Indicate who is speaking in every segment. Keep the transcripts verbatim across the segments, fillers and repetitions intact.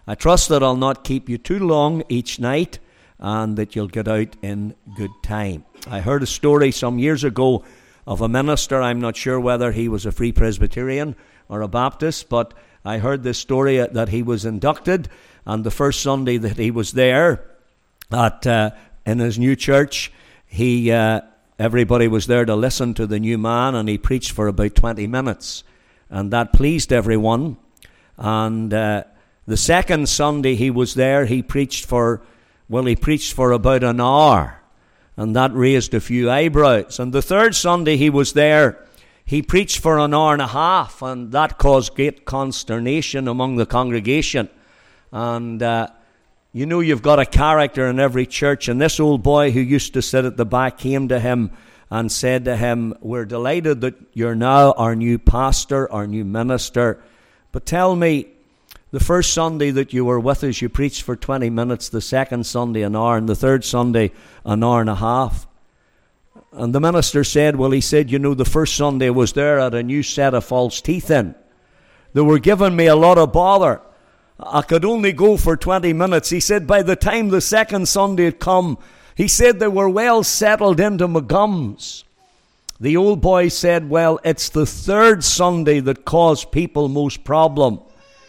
Speaker 1: I trust that I'll not keep you too long each night and that you'll get out in good time. I heard a story some years ago of a minister. I'm not sure whether he was a Free Presbyterian or a Baptist, but I heard this story that he was inducted, and the first Sunday that he was there at uh, in his new church, he uh, everybody was there to listen to the new man, and he preached for about twenty minutes, and that pleased everyone. And uh, the second Sunday he was there, he preached for, well, he preached for about an hour, and that raised a few eyebrows. And the third Sunday he was there, he preached for an hour and a half, and that caused great consternation among the congregation. And uh, you know, you've got a character in every church, and this old boy who used to sit at the back came to him and said to him, "We're delighted that you're now our new pastor, our new minister, but tell me, the first Sunday that you were with us, you preached for twenty minutes, the second Sunday an hour, and the third Sunday an hour and a half." And the minister said, well, he said, you know, the first Sunday I was there, I had a new set of false teeth in. They were giving me a lot of bother. I could only go for twenty minutes. He said, by the time the second Sunday had come, he said they were well settled into my gums. The old boy said, well, it's the third Sunday that caused people most problem.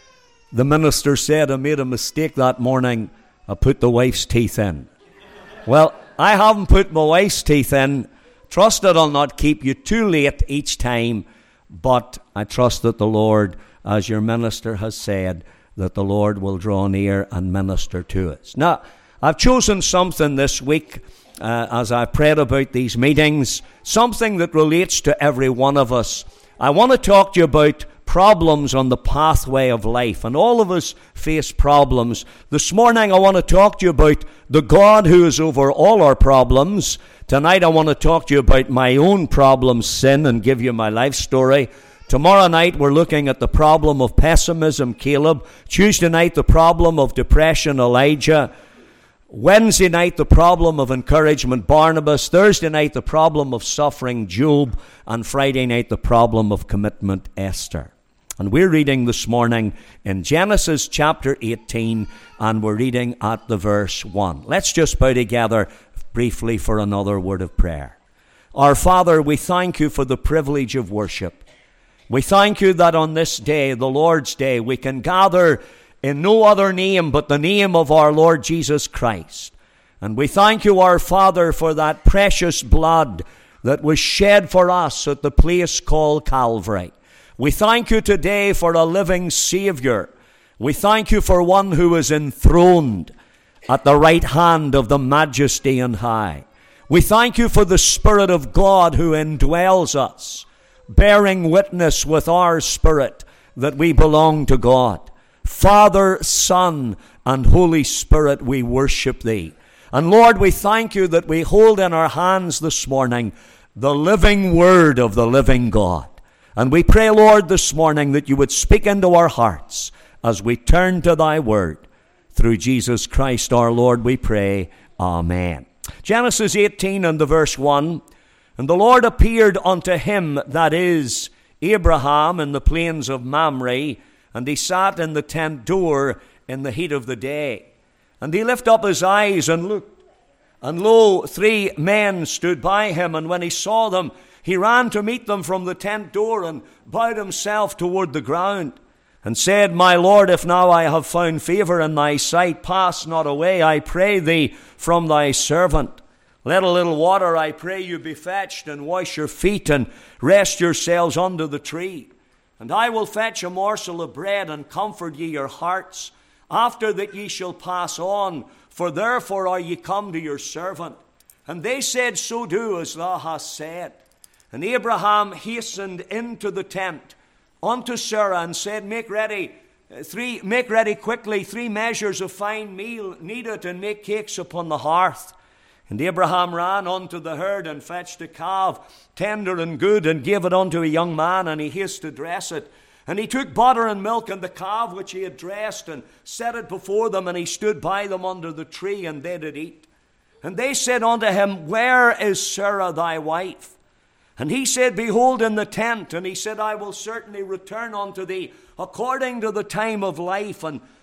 Speaker 1: The minister said, I made a mistake that morning. I put the wife's teeth in. Well, I haven't put my wife's teeth in. Trust that I'll not keep you too late each time, but I trust that the Lord, as your minister has said, that the Lord will draw near and minister to us. Now, I've chosen something this week uh, as I've prayed about these meetings, something that relates to every one of us. I want to talk to you about problems on the pathway of life, and all of us face problems. This morning I want to talk to you about the God who is over all our problems. Tonight I want to talk to you about my own problem, sin, and give you my life story. Tomorrow night we're looking at the problem of pessimism, Caleb. Tuesday night the problem of depression, Elijah. Wednesday night the problem of encouragement, Barnabas. Thursday night the problem of suffering, Job. And Friday night the problem of commitment, Esther. And we're reading this morning in Genesis chapter eighteen, and we're reading at the verse one. Let's just bow together briefly for another word of prayer. Our Father, we thank you for the privilege of worship. We thank you that on this day, the Lord's Day, we can gather in no other name but the name of our Lord Jesus Christ. And we thank you, our Father, for that precious blood that was shed for us at the place called Calvary. We thank you today for a living Savior. We thank you for one who is enthroned at the right hand of the Majesty on high. We thank you for the Spirit of God who indwells us, bearing witness with our spirit that we belong to God. Father, Son, and Holy Spirit, we worship thee. And Lord, we thank you that we hold in our hands this morning the living word of the living God. And we pray, Lord, this morning that you would speak into our hearts as we turn to thy word. Through Jesus Christ our Lord we pray. Amen. Genesis eighteen and the verse one. And the Lord appeared unto him, that is, Abraham, in the plains of Mamre, and he sat in the tent door in the heat of the day. And he lifted up his eyes and looked, and lo, three men stood by him, and when he saw them, he ran to meet them from the tent door and bowed himself toward the ground and said, My Lord, if now I have found favor in thy sight, pass not away, I pray thee, from thy servant. Let a little water, I pray you, be fetched, and wash your feet, and rest yourselves under the tree. And I will fetch a morsel of bread, and comfort ye your hearts, after that ye shall pass on, for therefore are ye come to your servant. And they said, So do as thou hast said. And Abraham hastened into the tent unto Sarah and said, Make ready, three, make ready quickly three measures of fine meal, knead it, and make cakes upon the hearth. And Abraham ran unto the herd and fetched a calf, tender and good, and gave it unto a young man, and he hasted to dress it. And he took butter and milk and the calf which he had dressed, and set it before them, and he stood by them under the tree, and they did eat. And they said unto him, Where is Sarah thy wife? And he said, Behold, in the tent. And he said, I will certainly return unto thee according to the time of life, and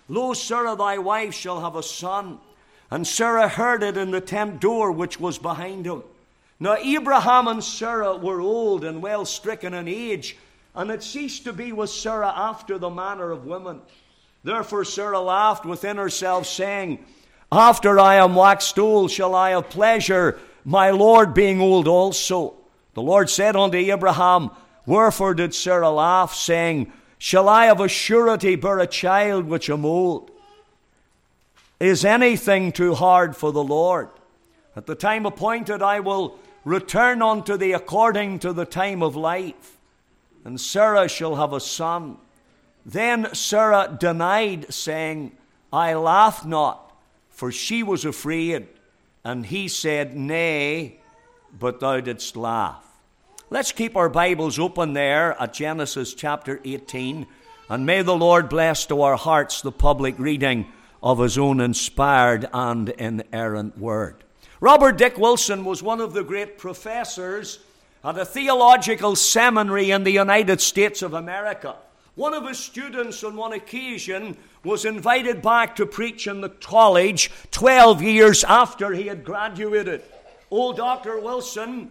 Speaker 1: Lo, Sarah thy wife shall have a son. And Sarah heard it in the tent door which was behind him. Now Abraham and Sarah were old and well stricken in age, and it ceased to be with Sarah after the manner of women. Therefore Sarah laughed within herself, saying, After I am waxed old shall I have pleasure, my Lord being old also. The Lord said unto Abraham, Wherefore did Sarah laugh, saying, Shall I of a surety bear a child which am old? Is anything too hard for the Lord? At the time appointed I will return unto thee according to the time of life, and Sarah shall have a son. Then Sarah denied, saying, I laugh not, for she was afraid. And he said, Nay, but thou didst laugh. Let's keep our Bibles open there at Genesis chapter eighteen, and may the Lord bless to our hearts the public reading of his own inspired and inerrant word. Robert Dick Wilson was one of the great professors at a theological seminary in the United States of America. One of his students on one occasion was invited back to preach in the college twelve years after he had graduated. Old Doctor Wilson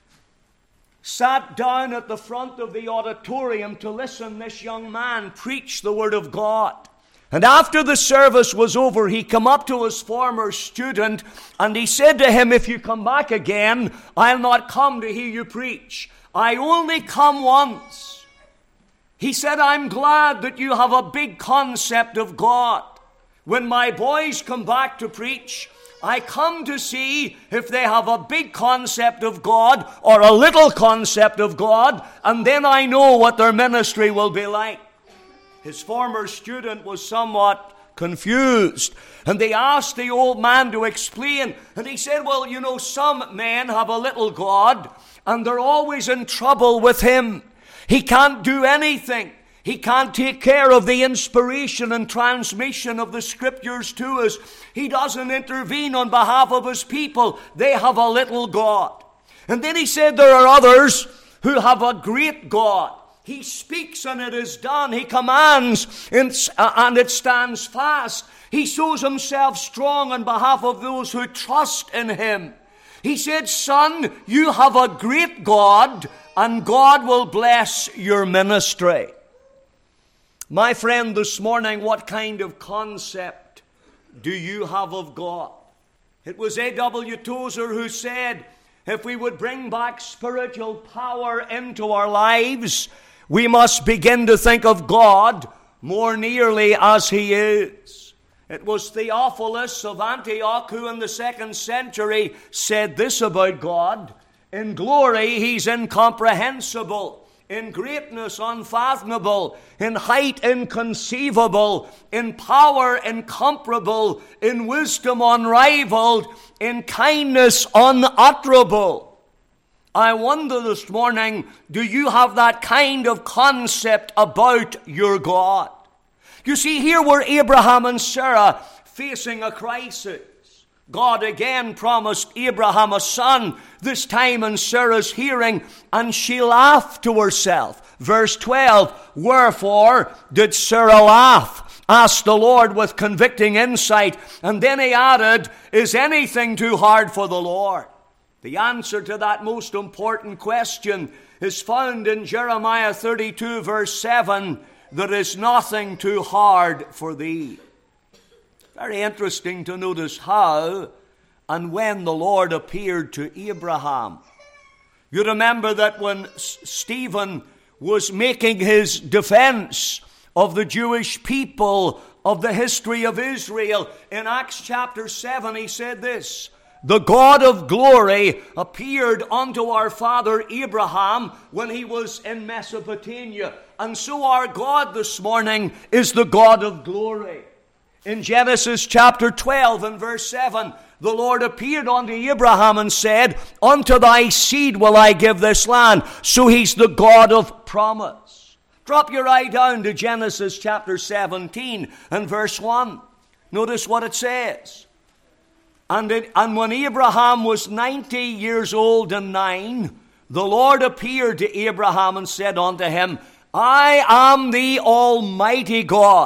Speaker 1: sat down at the front of the auditorium to listen this young man preach the Word of God. And after the service was over, he came up to his former student and he said to him, If you come back again, I'll not come to hear you preach. I only come once. He said, I'm glad that you have a big concept of God. When my boys come back to preach, I come to see if they have a big concept of God or a little concept of God, and then I know what their ministry will be like. His former student was somewhat confused, and they asked the old man to explain, and he said, well, you know, some men have a little God, and they're always in trouble with him. He can't do anything. He can't take care of the inspiration and transmission of the Scriptures to us. He doesn't intervene on behalf of his people. They have a little God. And then he said there are others who have a great God. He speaks and it is done. He commands and it stands fast. He shows himself strong on behalf of those who trust in him. He said, son, you have a great God, and God will bless your ministry. My friend, this morning, what kind of concept do you have of God? It was A W Tozer who said, if we would bring back spiritual power into our lives, we must begin to think of God more nearly as he is. It was Theophilus of Antioch who in the second century said this about God: in glory he's incomprehensible, in greatness unfathomable, in height inconceivable, in power incomparable, in wisdom unrivaled, in kindness unutterable. I wonder this morning, do you have that kind of concept about your God? You see, here were Abraham and Sarah facing a crisis. God again promised Abraham a son, this time in Sarah's hearing, and she laughed to herself. Verse twelve, wherefore did Sarah laugh? Asked the Lord with convicting insight. And then he added, is anything too hard for the Lord? The answer to that most important question is found in Jeremiah thirty-two, verse seven. There is nothing too hard for thee. Very interesting to notice how and when the Lord appeared to Abraham. You remember that when Stephen was making his defense of the Jewish people, of the history of Israel, in Acts chapter seven, he said this: the God of glory appeared unto our father Abraham when he was in Mesopotamia. And so our God this morning is the God of glory. In Genesis chapter twelve and verse seven, the Lord appeared unto Abraham and said, unto thy seed will I give this land. So he's the God of promise. Drop your eye down to Genesis chapter seventeen and verse one. Notice what it says. And, it, and when Abraham was ninety years old and nine, the Lord appeared to Abraham and said unto him, I am the Almighty God.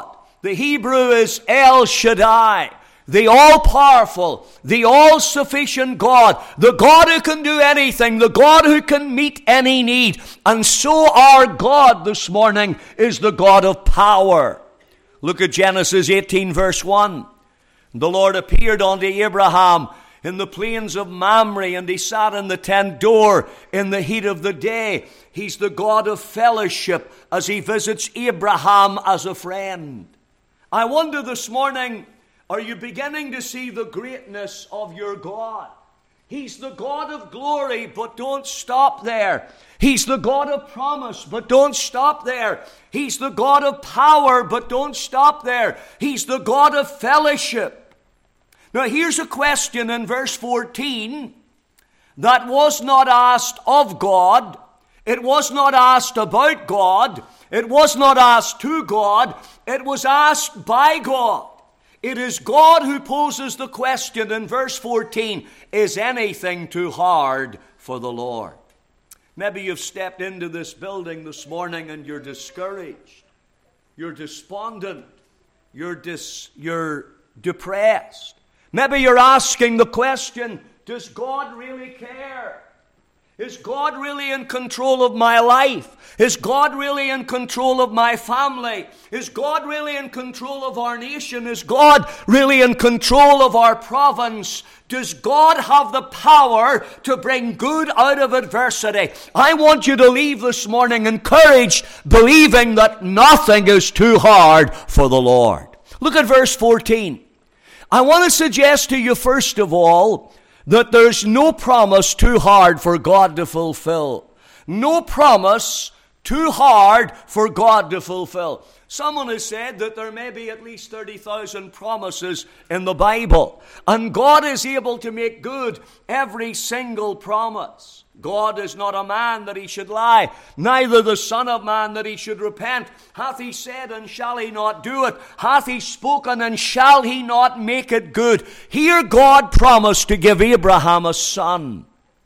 Speaker 1: The Hebrew is El Shaddai, the all-powerful, the all-sufficient God, the God who can do anything, the God who can meet any need. And so our God this morning is the God of power. Look at Genesis eighteen, verse one. The Lord appeared unto Abraham in the plains of Mamre, and he sat in the tent door in the heat of the day. He's the God of fellowship as he visits Abraham as a friend. I wonder this morning, are you beginning to see the greatness of your God? He's the God of glory, but don't stop there. He's the God of promise, but don't stop there. He's the God of power, but don't stop there. He's the God of fellowship. Now here's a question in verse fourteen that was not asked of God. It was not asked about God. It was not asked to God. It was asked by God. It is God who poses the question in verse fourteen, is anything too hard for the Lord? Maybe you've stepped into this building this morning and you're discouraged. You're despondent. You're, dis, you're depressed. Maybe you're asking the question, does God really care? Is God really in control of my life? Is God really in control of my family? Is God really in control of our nation? Is God really in control of our province? Does God have the power to bring good out of adversity? I want you to leave this morning encouraged, believing that nothing is too hard for the Lord. Look at verse fourteen. I want to suggest to you, first of all, that there's no promise too hard for God to fulfill. No promise too hard for God to fulfill. Someone has said that there may be at least thirty thousand promises in the Bible, and God is able to make good every single promise. God is not a man that he should lie, neither the Son of Man that he should repent. Hath he said, and shall he not do it? Hath he spoken, and shall he not make it good? Here God promised to give Abraham a son.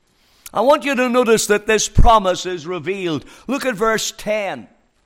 Speaker 1: I want you to notice that this promise is revealed. Look at verse ten.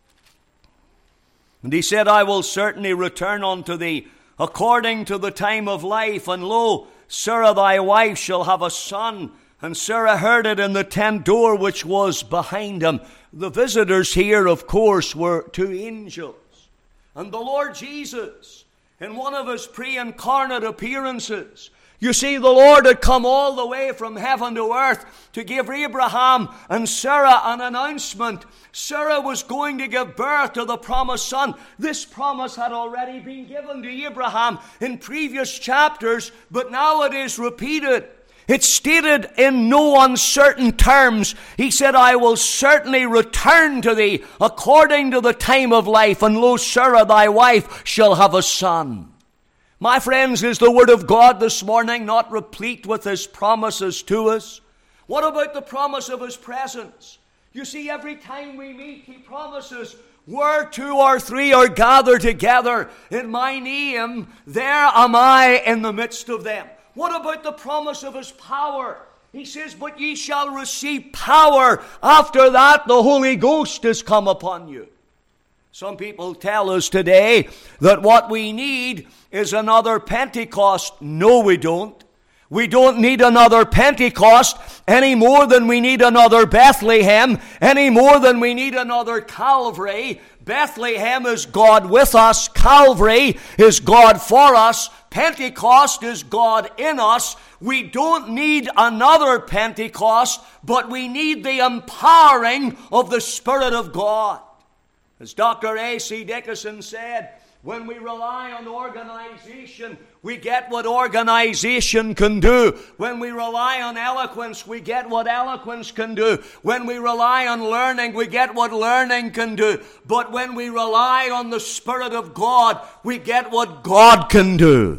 Speaker 1: And he said, I will certainly return unto thee according to the time of life, and lo, Sarah thy wife shall have a son. And Sarah heard it in the tent door which was behind him. The visitors here, of course, were two angels. And the Lord Jesus, in one of his pre-incarnate appearances, you see, the Lord had come all the way from heaven to earth to give Abraham and Sarah an announcement. Sarah was going to give birth to the promised son. This promise had already been given to Abraham in previous chapters, but now it is repeated. It's stated in no uncertain terms. He said, I will certainly return to thee according to the time of life, and lo, Sarah thy wife shall have a son. My friends, is the word of God this morning not replete with his promises to us? What about the promise of his presence? You see, every time we meet, he promises, where two or three are gathered together in my name, there am I in the midst of them. What about the promise of his power? He says, but ye shall receive power. After that, the Holy Ghost is come upon you. Some people tell us today that what we need is another Pentecost. No, we don't. We don't need another Pentecost any more than we need another Bethlehem, any more than we need another Calvary. Bethlehem is God with us. Calvary is God for us. Pentecost is God in us. We don't need another Pentecost, but we need the empowering of the Spirit of God. As Doctor A C Dickinson said, when we rely on organization, we get what organization can do. When we rely on eloquence, we get what eloquence can do. When we rely on learning, we get what learning can do. But when we rely on the Spirit of God, we get what God can do.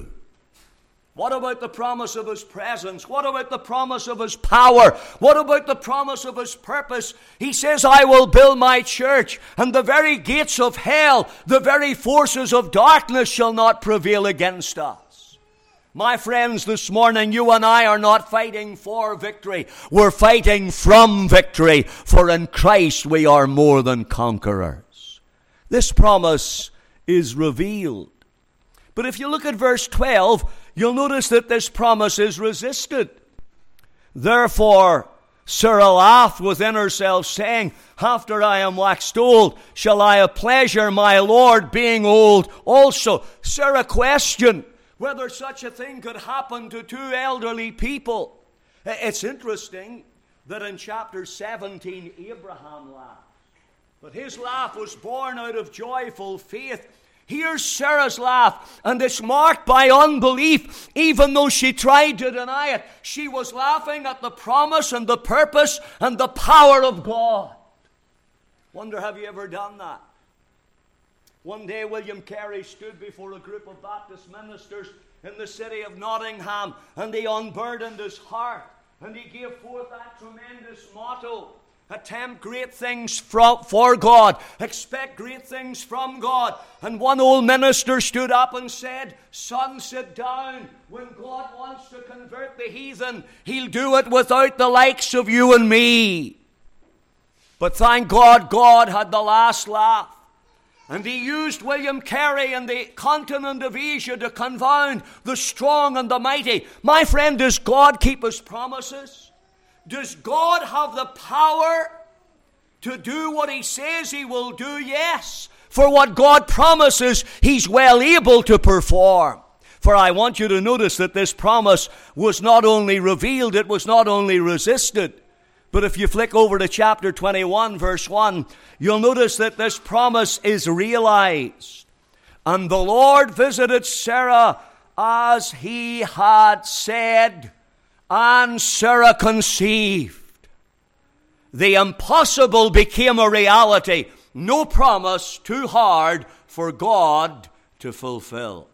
Speaker 1: What about the promise of his presence? What about the promise of his power? What about the promise of his purpose? He says, I will build my church, and the very gates of hell, the very forces of darkness shall not prevail against us. My friends, this morning, you and I are not fighting for victory. We're fighting from victory, for in Christ we are more than conquerors. This promise is revealed. But if you look at verse twelve, you'll notice that this promise is resisted. Therefore, Sarah laughed within herself, saying, after I am waxed old, shall I have pleasure, my Lord, being old also? Sarah questioned whether such a thing could happen to two elderly people. It's interesting that in chapter seventeen, Abraham laughed. But his laugh was born out of joyful faith. Here's Sarah's laugh, and it's marked by unbelief. Even though she tried to deny it, she was laughing at the promise and the purpose and the power of God. Wonder, have you ever done that? One day William Carey stood before a group of Baptist ministers in the city of Nottingham, and he unburdened his heart, and he gave forth that tremendous motto: attempt great things from, for God. Expect great things from God. And one old minister stood up and said, son, sit down. When God wants to convert the heathen, he'll do it without the likes of you and me. But thank God, God had the last laugh. And he used William Carey and the continent of Asia to confound the strong and the mighty. My friend, does God keep his promises? Does God have the power to do what he says he will do? Yes. For what God promises, he's well able to perform. For I want you to notice that this promise was not only revealed, it was not only resisted. But if you flick over to chapter twenty-one, verse one, you'll notice that this promise is realized. And the Lord visited Sarah as he had said, and Sarah conceived. The impossible became a reality. No promise too hard for God to fulfill.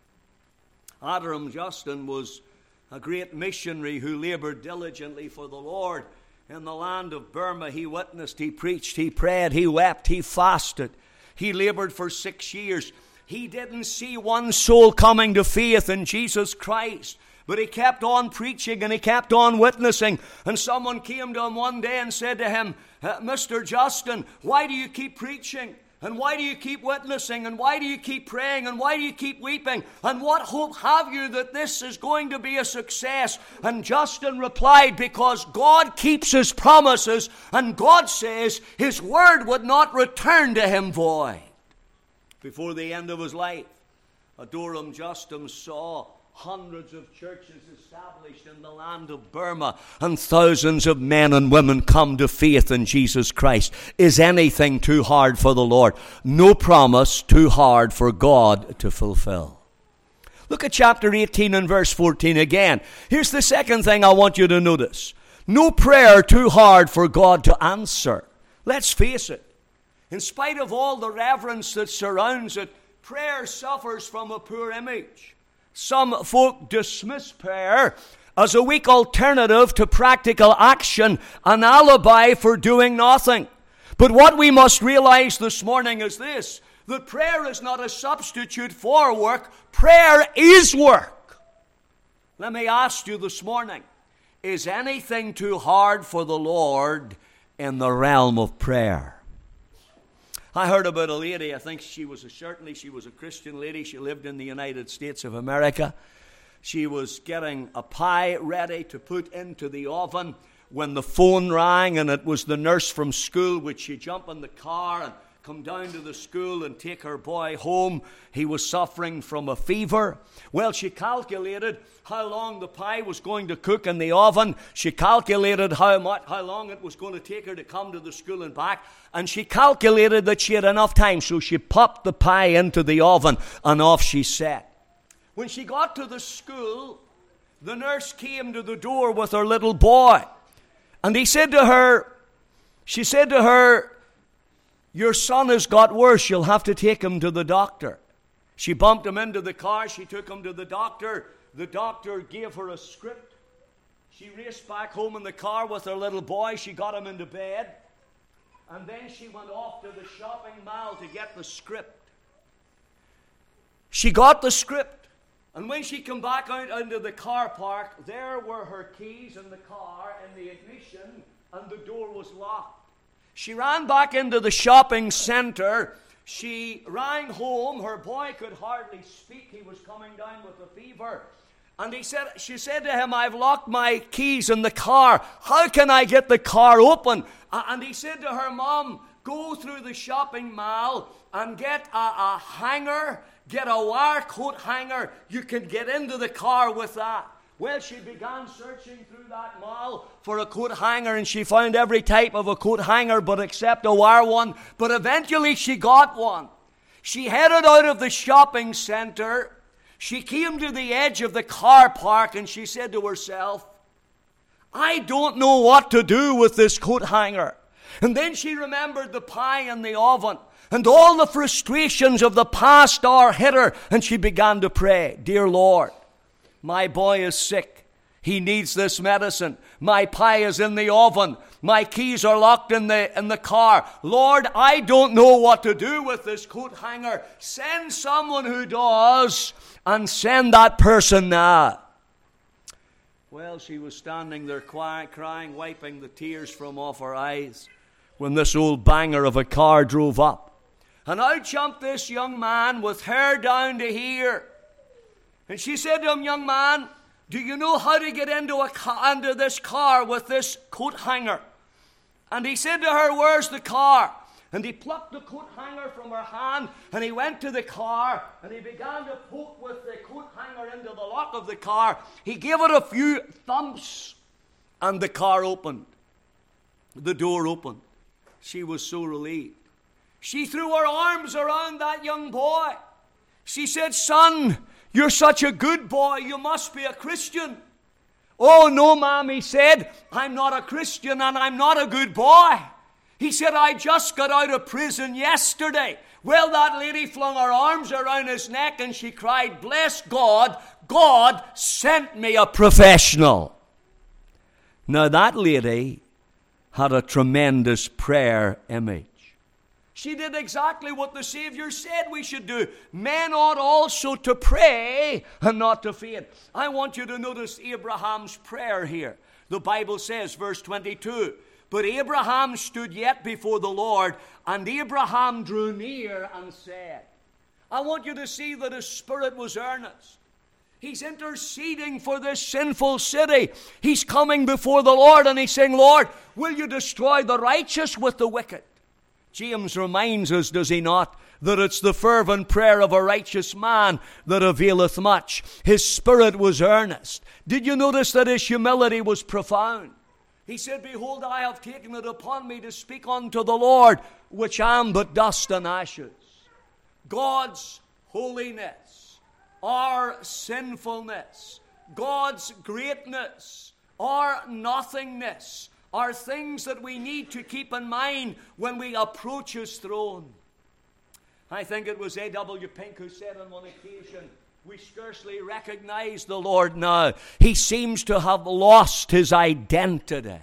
Speaker 1: Adram Justin was a great missionary who labored diligently for the Lord in the land of Burma. He witnessed, he preached, he prayed, he wept, he fasted. He labored for six years. He didn't see one soul coming to faith in Jesus Christ. But he kept on preaching and he kept on witnessing. And someone came to him one day and said to him, Mister Justin, why do you keep preaching? And why do you keep witnessing? And why do you keep praying? And why do you keep weeping? And what hope have you that this is going to be a success? And Justin replied, because God keeps his promises, and God says his word would not return to him void. Before the end of his life, Adram Justin saw hundreds of churches established in the land of Burma, and thousands of men and women come to faith in Jesus Christ. Is anything too hard for the Lord? No promise too hard for God to fulfill. Look at chapter eighteen and verse fourteen again. Here's the second thing I want you to notice. No prayer too hard for God to answer. Let's face it. In spite of all the reverence that surrounds it, prayer suffers from a poor image. Some folk dismiss prayer as a weak alternative to practical action, an alibi for doing nothing. But what we must realize this morning is this, that prayer is not a substitute for work. Prayer is work. Let me ask you this morning, is anything too hard for the Lord in the realm of prayer? I heard about a lady, I think she was a, certainly she was a Christian lady. She lived in the United States of America. She was getting a pie ready to put into the oven when the phone rang, and it was the nurse from school. Would she jump in the car and come down to the school and take her boy home? He was suffering from a fever. Well, she calculated how long the pie was going to cook in the oven. She calculated how much, how long it was going to take her to come to the school and back. And she calculated that she had enough time, so she popped the pie into the oven and off she set. When she got to the school, the nurse came to the door with her little boy. And he said to her, she said to her, your son has got worse. You'll have to take him to the doctor. She bumped him into the car. She took him to the doctor. The doctor gave her a script. She raced back home in the car with her little boy. She got him into bed. And then she went off to the shopping mall to get the script. She got the script. And when she came back out into the car park, there were her keys in the car and the ignition, and the door was locked. She ran back into the shopping center. she rang home. Her boy could hardly speak. He was coming down with a fever. And he said, she said to him, I've locked my keys in the car. How can I get the car open? And he said to her, Mom, go through the shopping mall and get a, a hanger, get a wire coat hanger. You can get into the car with that. Well, she began searching through that mall for a coat hanger, and she found every type of a coat hanger but except a wire one. But eventually she got one. She headed out of the shopping center. She came to the edge of the car park, and she said to herself, I don't know what to do with this coat hanger. And then she remembered the pie in the oven, and all the frustrations of the past hour hit her, and she began to pray, Dear Lord, my boy is sick. He needs this medicine. My pie is in the oven. My keys are locked in the, in the car. Lord, I don't know what to do with this coat hanger. Send someone who does, and send that person now. Well, she was standing there crying, crying, wiping the tears from off her eyes, when this old banger of a car drove up. And out jumped this young man with hair down to here. And she said to him, Young man, do you know how to get into, a car, into this car with this coat hanger? And he said to her, Where's the car? And he plucked the coat hanger from her hand, and he went to the car, and he began to poke with the coat hanger into the lock of the car. He gave it a few thumps, and the car opened. The door opened. She was so relieved. She threw her arms around that young boy. She said, Son, you're such a good boy. You must be a Christian. Oh, no, Mom, he said, I'm not a Christian and I'm not a good boy. He said, I just got out of prison yesterday. Well, that lady flung her arms around his neck and she cried, Bless God, God sent me a professional. Now, that lady had a tremendous prayer image. She did exactly what the Savior said we should do. Men ought also to pray and not to faint. I want you to notice Abraham's prayer here. The Bible says, verse twenty-two, But Abraham stood yet before the Lord, and Abraham drew near and said. I want you to see that his spirit was earnest. He's interceding for this sinful city. He's coming before the Lord, and he's saying, Lord, will you destroy the righteous with the wicked? James reminds us, does he not, that it's the fervent prayer of a righteous man that availeth much. His spirit was earnest. Did you notice that his humility was profound? He said, Behold, I have taken it upon me to speak unto the Lord, which am but dust and ashes. God's holiness, our sinfulness, God's greatness, our nothingness, are things that we need to keep in mind when we approach his throne. I think it was A W Pink who said on one occasion, we scarcely recognize the Lord now. He seems to have lost his identity.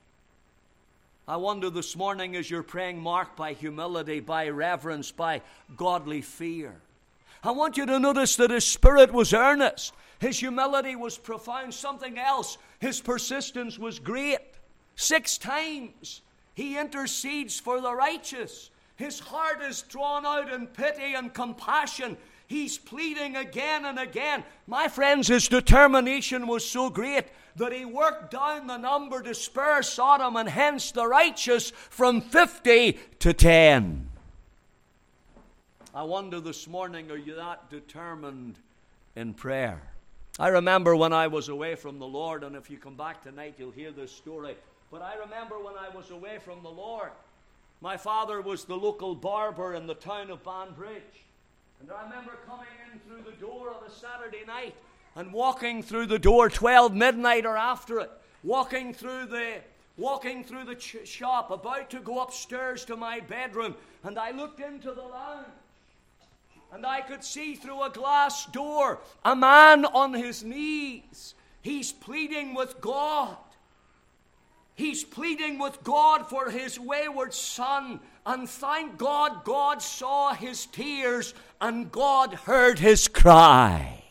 Speaker 1: I wonder this morning, as you're praying, marked by humility, by reverence, by godly fear, I want you to notice that his spirit was earnest. His humility was profound. Something else, his persistence was great. Six times he intercedes for the righteous. His heart is drawn out in pity and compassion. He's pleading again and again. My friends, his determination was so great that he worked down the number to spare Sodom and hence the righteous from fifty to ten. I wonder this morning, are you that determined in prayer? I remember when I was away from the Lord, and if you come back tonight, you'll hear this story. But I remember when I was away from the Lord, my father was the local barber in the town of Banbridge. And I remember coming in through the door on a Saturday night and walking through the door twelve midnight or after it, walking through the walking through the ch- shop, about to go upstairs to my bedroom, and I looked into the lounge. And I could see through a glass door a man on his knees. He's pleading with God. He's pleading with God for his wayward son. And thank God, God saw his tears and God heard his cry.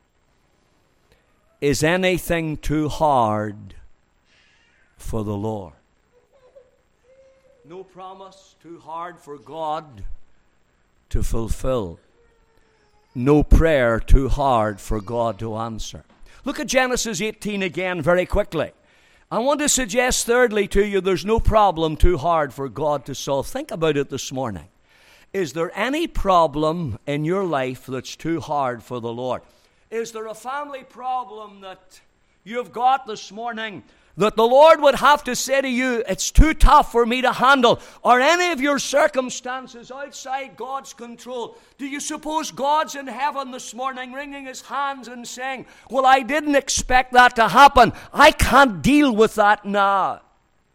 Speaker 1: Is anything too hard for the Lord? No promise too hard for God. to fulfill. No prayer too hard for God to answer. Look at Genesis eighteen again very quickly. I want to suggest thirdly to you, there's no problem too hard for God to solve. Think about it this morning. Is there any problem in your life that's too hard for the Lord? Is there a family problem that you've got this morning that the Lord would have to say to you, it's too tough for me to handle? Or any of your circumstances outside God's control? Do you suppose God's in heaven this morning wringing his hands and saying, well, I didn't expect that to happen. I can't deal with that now. A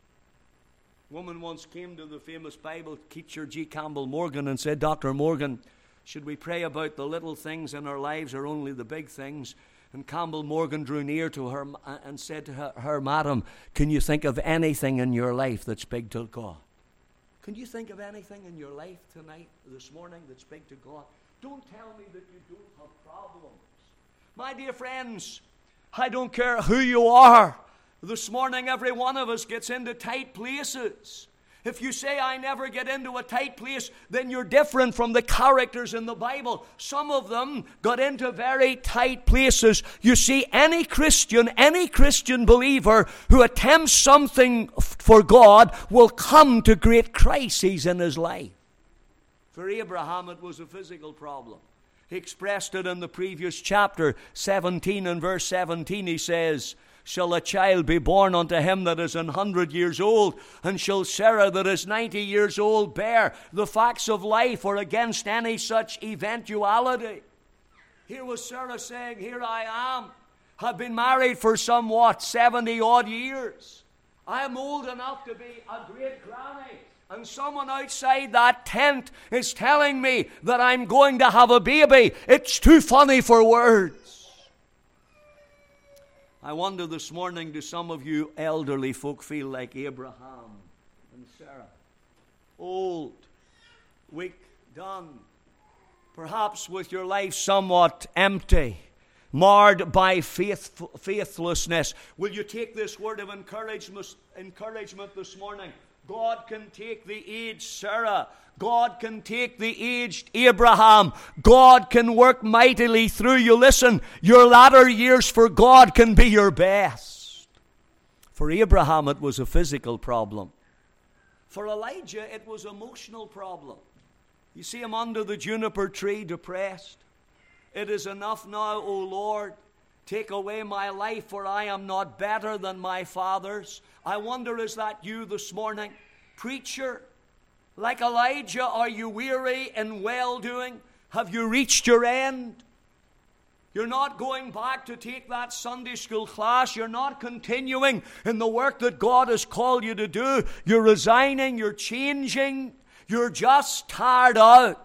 Speaker 1: woman once came to the famous Bible teacher G. Campbell Morgan and said, Doctor Morgan, should we pray about the little things in our lives or only the big things? And Campbell Morgan drew near to her and said to her, her, Madam, can you think of anything in your life that's big to God? Can you think of anything in your life tonight, this morning, that's big to God? Don't tell me that you don't have problems. My dear friends, I don't care who you are. This morning, every one of us gets into tight places. If you say, I never get into a tight place, then you're different from the characters in the Bible. Some of them got into very tight places. You see, any Christian, any Christian believer who attempts something for God will come to great crises in his life. For Abraham, it was a physical problem. He expressed it in the previous chapter, seventeen and verse seventeen. He says, shall a child be born unto him that is an hundred years old? And shall Sarah that is ninety years old bear? The facts of life are against any such eventuality. Here was Sarah saying, here I am. I've been married for somewhat seventy odd years. I am old enough to be a great granny. And someone outside that tent is telling me that I'm going to have a baby. It's too funny for words. I wonder this morning, do some of you elderly folk feel like Abraham and Sarah? Old, weak, done. Perhaps with your life somewhat empty, marred by faith, faithlessness. Will you take this word of encouragement, encouragement this morning? God can take the aged Sarah. God can take the aged Abraham. God can work mightily through you. Listen, your latter years for God can be your best. For Abraham, it was a physical problem. For Elijah, it was an emotional problem. You see him under the juniper tree, depressed. It is enough now, O Lord. Take away my life, for I am not better than my fathers. I wonder, is that you this morning? Preacher, like Elijah, are you weary in well-doing? Have you reached your end? You're not going back to take that Sunday school class. You're not continuing in the work that God has called you to do. You're resigning. You're changing. You're just tired out.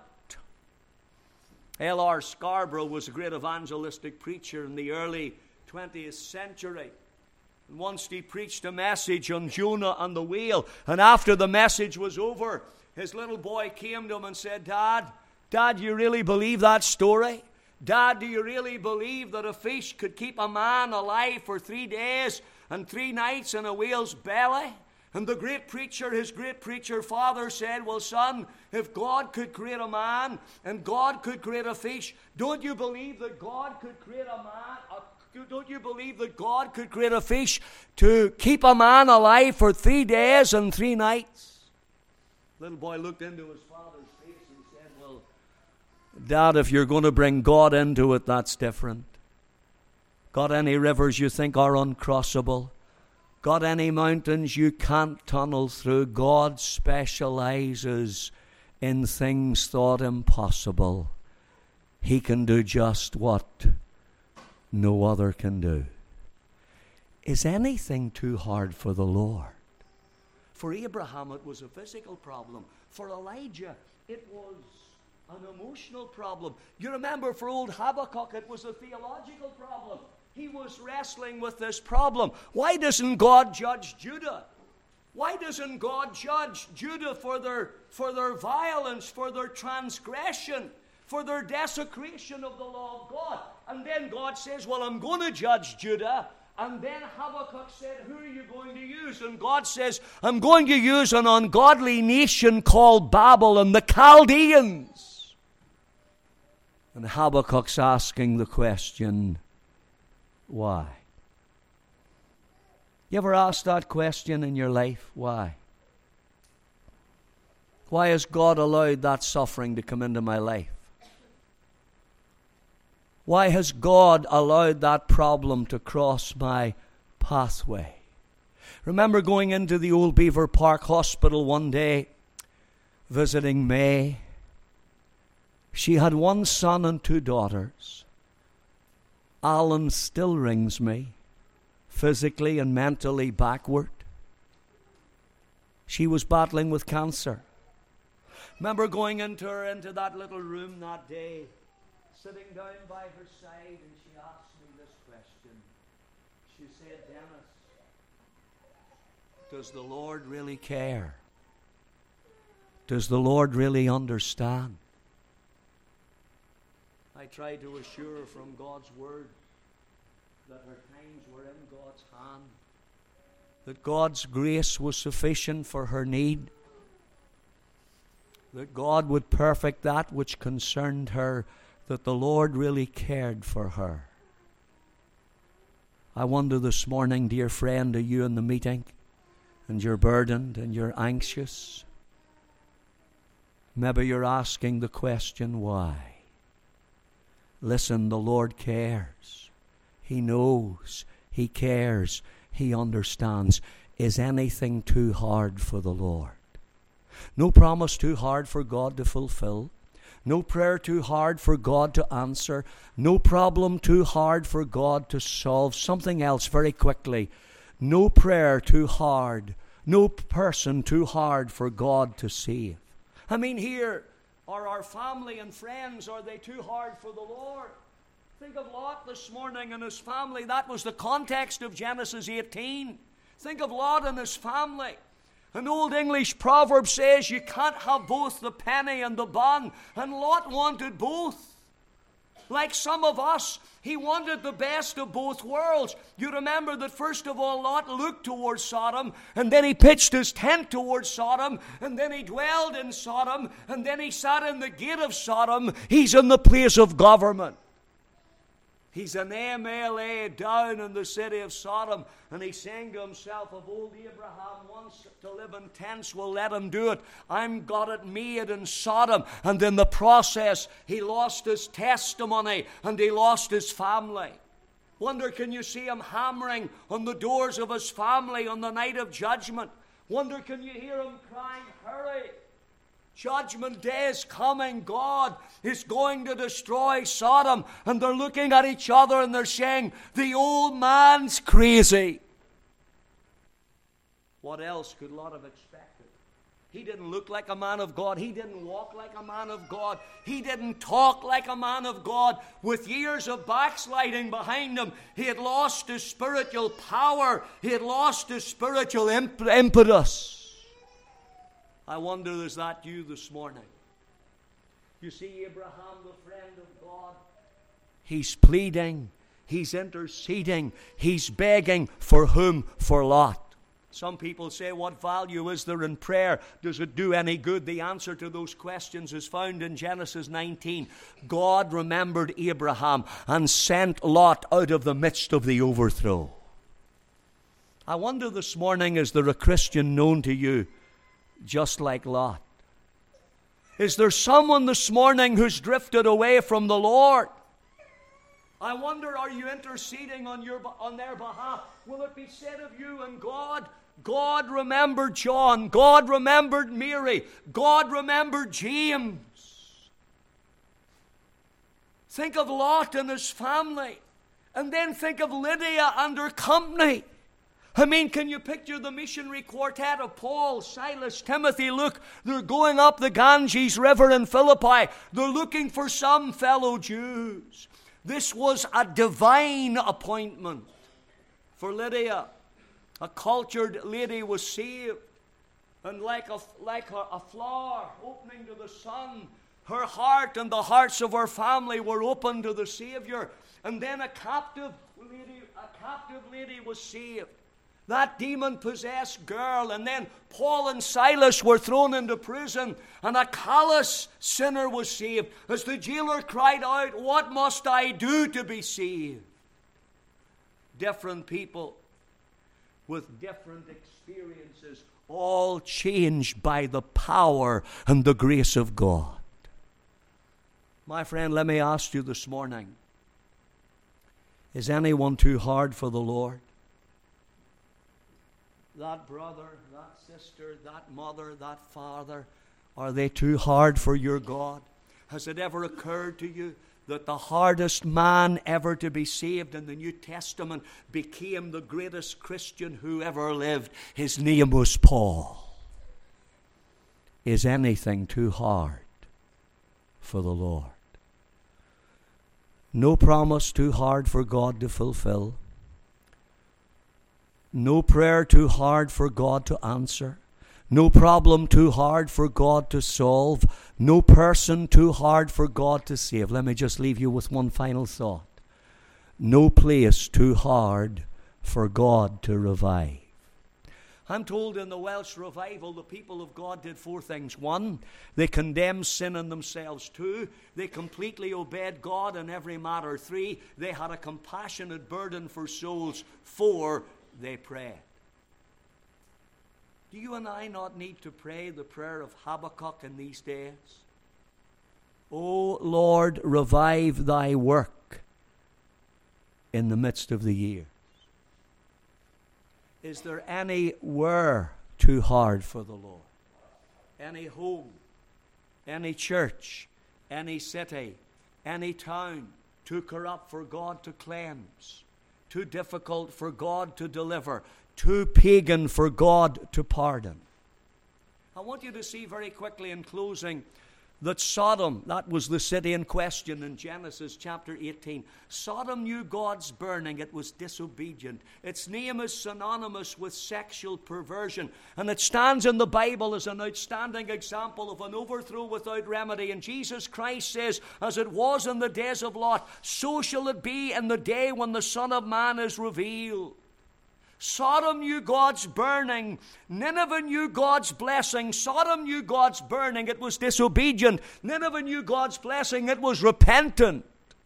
Speaker 1: L R Scarborough was a great evangelistic preacher in the early twentieth century. And once he preached a message on Jonah and the whale, and after the message was over, his little boy came to him and said, Dad, Dad, do you really believe that story? Dad, do you really believe that a fish could keep a man alive for three days and three nights in a whale's belly? And the great preacher, his great preacher father said, well, son, if God could create a man and God could create a fish, don't you believe that God could create a man? A, don't you believe that God could create a fish to keep a man alive for three days and three nights? Little boy looked into his father's face and said, well, Dad, if you're going to bring God into it, that's different. Got any rivers you think are uncrossable? Got any mountains you can't tunnel through? God specializes in things thought impossible. He can do just what no other can do. Is anything too hard for the Lord? For Abraham, it was a physical problem. For Elijah, it was an emotional problem. You remember, for old Habakkuk, it was a theological problem. He was wrestling with this problem. Why doesn't God judge Judah? Why doesn't God judge Judah for their, for their violence, for their transgression, for their desecration of the law of God? And then God says, well, I'm going to judge Judah. And then Habakkuk said, who are you going to use? And God says, I'm going to use an ungodly nation called Babel and the Chaldeans. And Habakkuk's asking the question, why? You ever asked that question in your life? Why? Why has God allowed that suffering to come into my life? Why has God allowed that problem to cross my pathway? Remember going into the old Beaver Park Hospital one day, visiting May. She had one son and two daughters. Alan still rings me, physically and mentally backward. She was battling with cancer. Remember going into her, into that little room that day, sitting down by her side, and she asked me this question. She said, Dennis, does the Lord really care? Does the Lord really understand? I tried to assure her from God's word that her times were in God's hand, that God's grace was sufficient for her need, that God would perfect that which concerned her, that the Lord really cared for her. I wonder this morning, dear friend, are you in the meeting and you're burdened and you're anxious? Maybe you're asking the question, why? Listen, the Lord cares. He knows. He cares. He understands. Is anything too hard for the Lord? No promise too hard for God to fulfill. No prayer too hard for God to answer. No problem too hard for God to solve. Something else very quickly. No prayer too hard. No person too hard for God to save. I mean, here are our family and friends. Are they too hard for the Lord? Think of Lot this morning and his family. That was the context of Genesis eighteen. Think of Lot and his family. An old English proverb says you can't have both the penny and the bun. And Lot wanted both. Like some of us, he wanted the best of both worlds. You remember that first of all, Lot looked towards Sodom, and then he pitched his tent towards Sodom, and then he dwelled in Sodom, and then he sat in the gate of Sodom. He's in the place of government. He's an M L A down in the city of Sodom, and he's saying to himself, if old Abraham wants to live in tents, we'll let him do it. I'm got it made in Sodom. And in the process, he lost his testimony and he lost his family. Wonder, can you see him hammering on the doors of his family on the night of judgment? Wonder, can you hear him crying, hurry! Judgment day is coming. God is going to destroy Sodom. And they're looking at each other and they're saying, the old man's crazy. What else could Lot have expected? He didn't look like a man of God. He didn't walk like a man of God. He didn't talk like a man of God. With years of backsliding behind him, he had lost his spiritual power. He had lost his spiritual imp- impetus. I wonder, is that you this morning? You see Abraham, the friend of God. He's pleading. He's interceding. He's begging. For whom? For Lot. Some people say, what value is there in prayer? Does it do any good? The answer to those questions is found in Genesis nineteen. God remembered Abraham and sent Lot out of the midst of the overthrow. I wonder this morning, is there a Christian known to you just like Lot? Is there someone this morning who's drifted away from the Lord? I wonder, are you interceding on your on their behalf? Will it be said of you and God, God remembered John, God remembered Mary, God remembered James? Think of Lot and his family, and then think of Lydia and her company. I mean, can you picture the missionary quartet of Paul, Silas, Timothy, Luke? They're going up the Ganges River in Philippi. They're looking for some fellow Jews. This was a divine appointment for Lydia. A cultured lady was saved. And like a, like a, a flower opening to the sun, her heart and the hearts of her family were open to the Savior. And then a captive lady, a captive lady was saved. that demon-possessed girl, and then Paul and Silas were thrown into prison, and a callous sinner was saved. As the jailer cried out, "What must I do to be saved?" Different people with different experiences, all changed by the power and the grace of God. My friend, let me ask you this morning, is anyone too hard for the Lord? That brother, that sister, that mother, that father, are they too hard for your God? Has it ever occurred to you that the hardest man ever to be saved in the New Testament became the greatest Christian who ever lived? His name was Paul. Is anything too hard for the Lord? No promise too hard for God to fulfill. No prayer too hard for God to answer. No problem too hard for God to solve. No person too hard for God to save. Let me just leave you with one final thought. No place too hard for God to revive. I'm told in the Welsh revival, the people of God did four things. One, they condemned sin in themselves. Two, they completely obeyed God in every matter. Three, they had a compassionate burden for souls. Four, they prayed. Do you and I not need to pray the prayer of Habakkuk in these days? O Lord, revive thy work in the midst of the year. Is there anywhere too hard for the Lord? Any home, any church, any city, any town too corrupt for God to cleanse, too difficult for God to deliver, too pagan for God to pardon? I want you to see very quickly in closing that Sodom, that was the city in question in Genesis chapter eighteen. Sodom knew God's burning. It was disobedient. Its name is synonymous with sexual perversion, and it stands in the Bible as an outstanding example of an overthrow without remedy. And Jesus Christ says, as it was in the days of Lot, so shall it be in the day when the Son of Man is revealed. Sodom knew God's burning. Nineveh knew God's blessing. Sodom knew God's burning. It was disobedient. Nineveh knew God's blessing. It was repentant.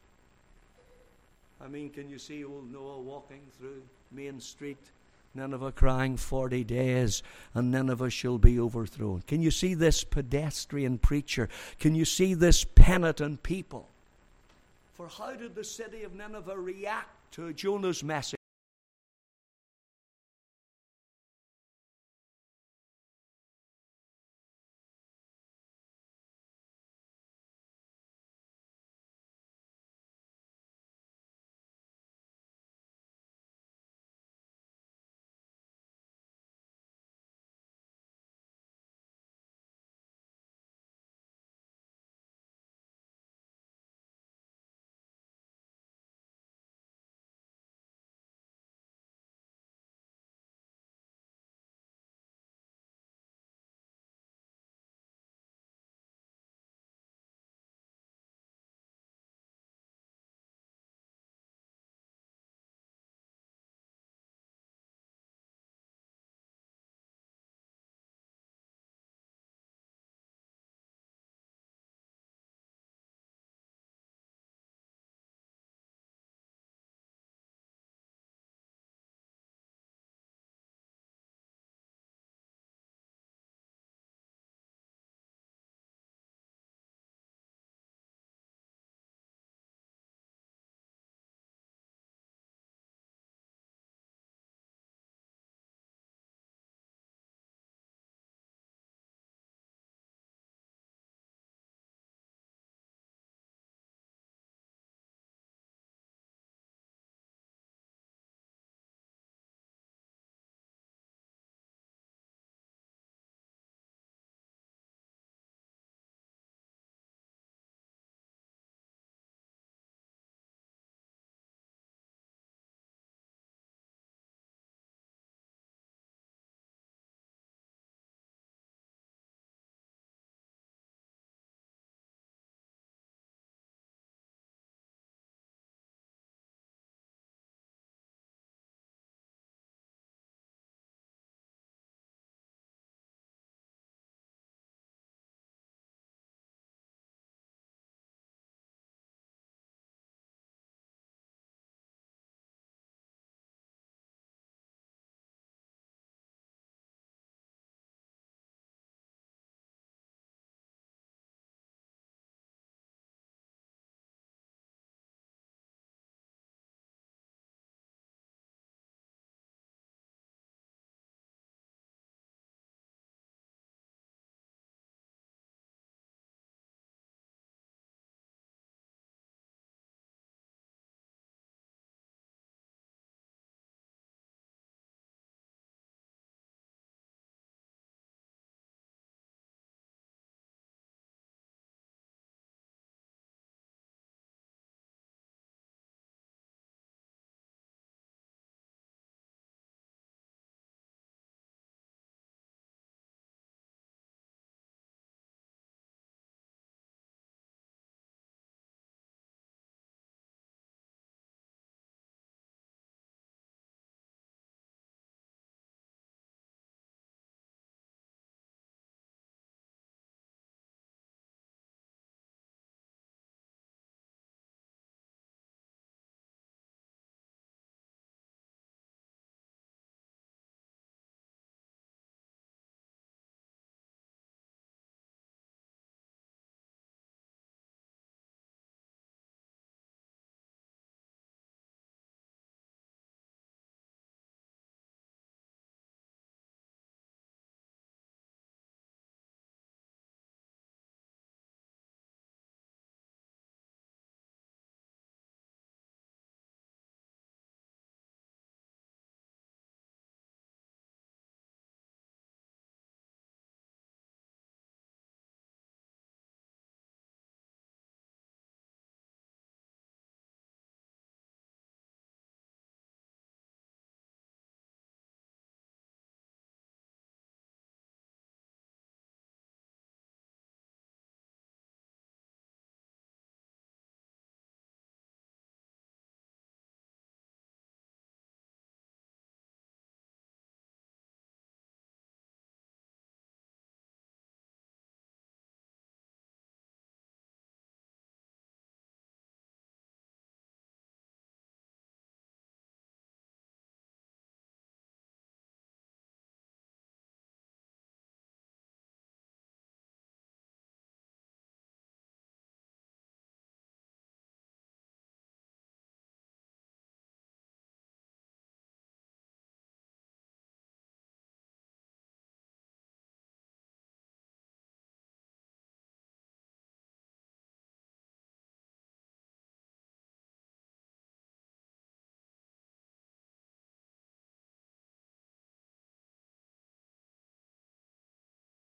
Speaker 1: I mean, can you see old Noah walking through Main Street? Nineveh crying forty days, and Nineveh shall be overthrown. Can you see this pedestrian preacher? Can you see this penitent people? For how did the city of Nineveh react to Jonah's message?